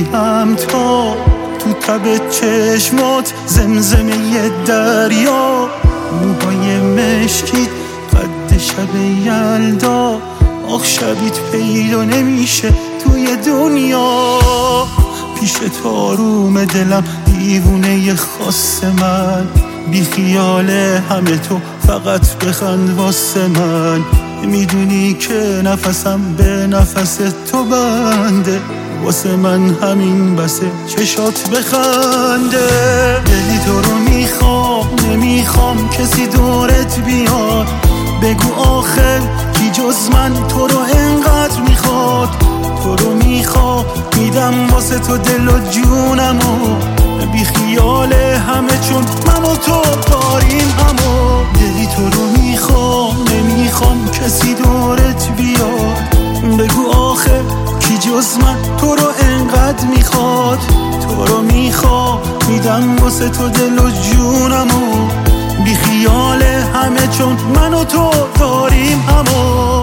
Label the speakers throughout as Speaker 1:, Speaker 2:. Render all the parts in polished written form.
Speaker 1: میبینم تو تب چشمات زمزمه دریا، موهای مشکیت قد شب یلدا، آخ شبیت پیدا نمیشه توی دنیا. پیش تاروم دلم دیوونه خاص من، بی خیال همه تو فقط بخند واسه من. میدونی که نفسم به نفس تو بنده، واسه من همین بسه چشات بخنده. دلی تو رو میخوام نمیخوام کسی دورت بیاد، بگو آخر کی جز من تو رو انقدر میخواد. تو رو میخوام میدم واسه تو دل و جونمو، بی خیال همه چون من و تو داریم همو. دلی تو رو میخوام نمیخوام کسی دورت بیاد، بگو آخه کی جز من تو رو انقدر میخواد. تو رو میخوام میدم واسه تو دل و جونمو، بی خیال همه چون من و تو داریم همو.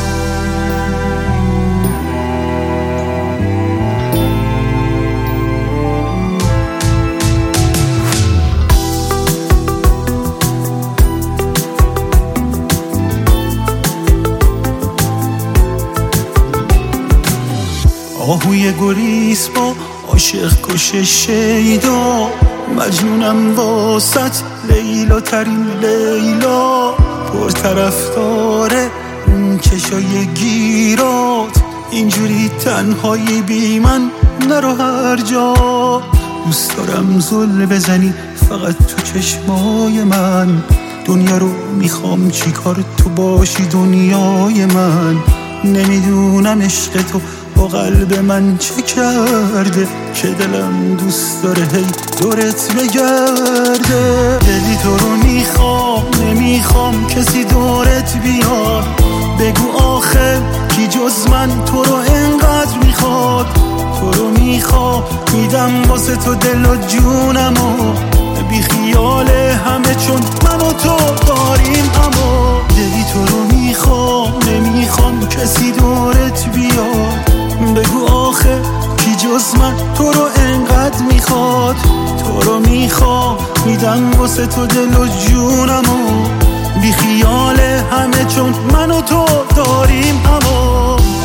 Speaker 1: آهوی گریز با عاشق کش شیدا، مجنونم واسط لیلا ترین لیلا. پر طرفداره اون چشای گیرات، اینجوری تنهایی بی من نرو هر جا. دوست دارم زل بزنی فقط تو چشمای من، دنیا رو میخوام چیکار تو باشی دنیای من. نمیدونم عشق تو با قلب من چه کرده، که دلم دوست داره هی دورت بگرده. دلی تو رو میخوام نمیخوام کسی دورت بیاد، بگو آخر کی جز من تو رو انقدر میخواد. تو رو میخوام میدم واسه تو دل و جونمو، بی خیال همه چون من و تو داریم همو. دلی تو رو میخوام نمیخوام کسی دورت بیاد، بگو آخه کی جز من تو رو انقدر میخواد. تو رو میخوام میدم واسه تو دل و جونمو، بی خیال همه چون من و تو داریم همو.